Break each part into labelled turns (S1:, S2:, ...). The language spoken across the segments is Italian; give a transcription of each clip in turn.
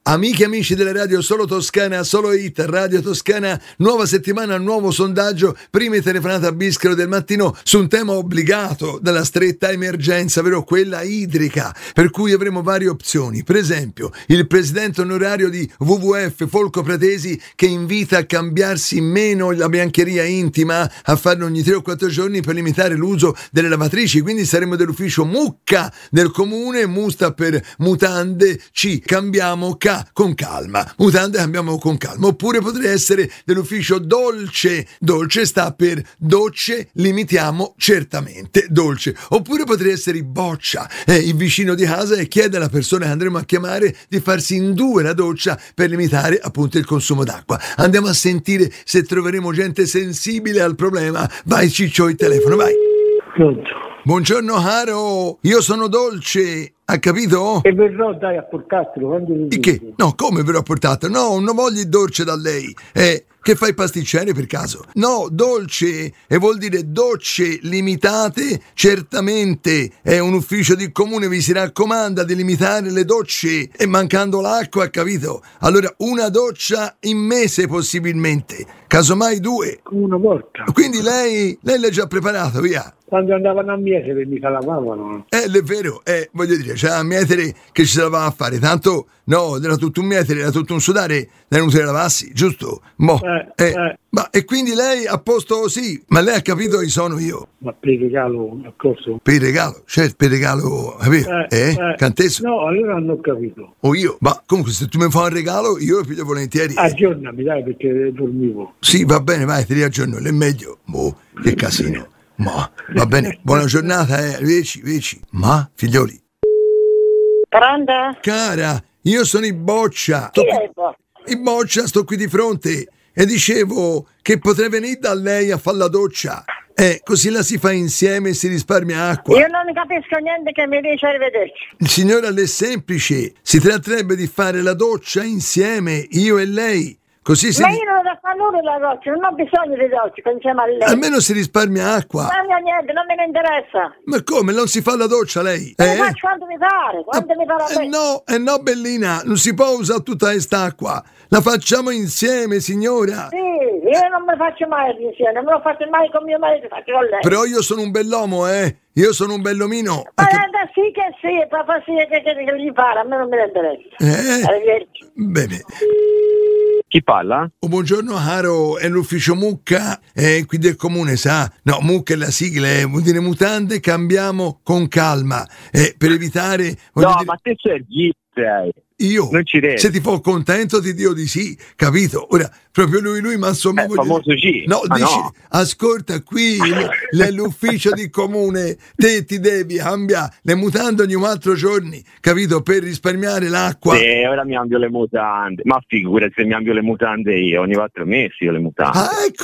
S1: Amiche e amici della radio Solo Toscana, Solo Hit, Radio Toscana, nuova settimana, nuovo sondaggio, prime telefonate a Bischero del mattino su un tema obbligato dalla stretta emergenza, ovvero quella idrica, per cui avremo varie opzioni. Per esempio, il presidente onorario di WWF, Folco Pratesi, che invita a cambiarsi meno la biancheria intima, a farlo ogni 3 o 4 giorni per limitare l'uso delle lavatrici, quindi saremo dell'ufficio Mucca del comune, mu sta per mutande, ci cambiamo con calma, mutande cambiamo con calma. Oppure potrei essere dell'ufficio Dolce, Dolce sta per docce, limitiamo certamente, Dolce. Oppure potrei essere Boccia, il vicino di casa, e chiede alla persona che andremo a chiamare di farsi in 2 la doccia per limitare appunto il consumo d'acqua. Andiamo a sentire se troveremo gente sensibile al problema. Vai Ciccio, il telefono, vai. Buongiorno caro, io sono Dolce, ha capito?
S2: E verrò dai a portartelo quando
S1: di che? No, come verrò a portartelo? No, non voglio il dolce da lei. Che fai pasticcere per caso? No, dolce, e vuol dire docce limitate, certamente. È un ufficio di comune, vi si raccomanda di limitare le docce, e mancando l'acqua, capito? Allora, una doccia in mese possibilmente, casomai 2.
S2: Una volta.
S1: Quindi lei l'ha già preparato, via.
S2: Quando andavano a mietere mica lavavano.
S1: È vero, voglio dire, c'era un mietere che ci si lavava a fare, tanto no, era tutto un mietere, era tutto un sudare, era inutile lavassi, giusto? Ma e quindi lei a posto sì, ma lei ha capito chi sono io?
S2: Ma per il regalo a costo?
S1: Per il regalo, certo, per il regalo, capito? Cantesso?
S2: No, allora non ho capito.
S1: O io? Ma comunque se tu mi fai un regalo io lo piglio volentieri.
S2: Aggiornami dai, perché dormivo.
S1: Sì, va bene, vai, ti riaggiorno, è meglio. Che casino. Ma va bene, buona giornata, Veci. Ma, figlioli.
S3: Pronto?
S1: Cara, io sono in Boccia.
S3: Chi è
S1: In Boccia, sto qui di fronte. E dicevo che potrei venire da lei a fare la doccia. Così la si fa insieme e si risparmia acqua.
S3: Io non ne capisco niente che mi dice arrivederci.
S1: Signora, è semplice. Si tratterebbe di fare la doccia insieme, io e lei. Così
S3: Ma io non ho fatto nulla la doccia, non ho bisogno di doccia insieme a lei.
S1: Almeno si risparmia acqua.
S3: Non niente, non me ne interessa.
S1: Ma come? Non si fa la doccia lei?
S3: Lo faccio quando mi pare, quando mi pare a me.
S1: No, bellina, non si può usare tutta quest'acqua. La facciamo insieme, signora.
S3: Sì, io non me la faccio mai insieme, non me lo faccio mai con mio marito, faccio con lei.
S1: Però io sono un bell'uomo, Io sono un bellomino.
S3: Ma sì che sì, fa sì che gli pare, a me non me ne interessa. Arrivederci.
S1: Bene.
S4: Chi parla?
S1: Buongiorno caro, è l'ufficio Mucca, qui del comune, sa? No, Mucca è la sigla, vuol dire mutande, cambiamo con calma, per evitare...
S4: No, ma te c'è il GIP,
S1: Io?
S4: Non ci resti.
S1: Se ti fa contento ti dico di sì, capito? Ora, proprio lui, ma insomma...
S4: famoso G.
S1: No, dici, no. Ascolta, qui l'ufficio di comune, te ti devi cambiare le mutande ogni 4 giorni, capito? Per risparmiare l'acqua.
S4: Sì, ora mi cambio le mutande. Ma figurati se mi cambio le mutande io, ogni 4 mesi io le mutande.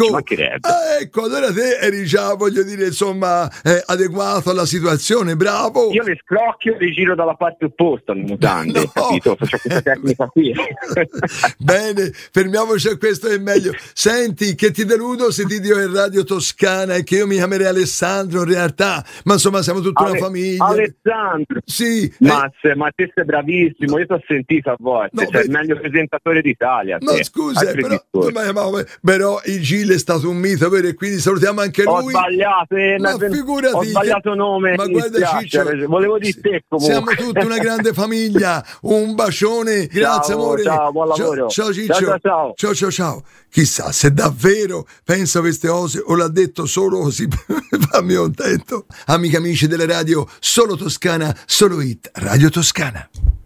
S1: Ecco, allora te eri già, voglio dire, insomma, adeguato alla situazione, bravo.
S4: Io le scrocchio e le giro dalla parte opposta le mutande, capito? Faccio questa tecnica qui.
S1: Bene, fermiamoci a questo, è meglio. Senti, che ti deludo se ti dico in Radio Toscana e che io mi chiamerei Alessandro in realtà, ma insomma siamo tutta una famiglia.
S4: Alessandro?
S1: Sì.
S4: Ma te sei bravissimo, io ti ho sentito a volte, sei il meglio presentatore d'Italia.
S1: No, scusa, però il Gil è stato un mito, vero? E quindi salutiamo anche lui.
S4: Ho sbagliato,
S1: figurati,
S4: ho sbagliato nome.
S1: Ma guarda Ciccio,
S4: volevo di te comunque.
S1: Siamo tutta una grande famiglia. Un bacione, grazie amore.
S4: Ciao, buon lavoro.
S1: Ciao Ciccio. Ciao. Chissà se davvero pensa a queste cose o l'ha detto solo così per farmi contento. Amiche e amici delle radio Solo Toscana, Solo Hit, Radio Toscana.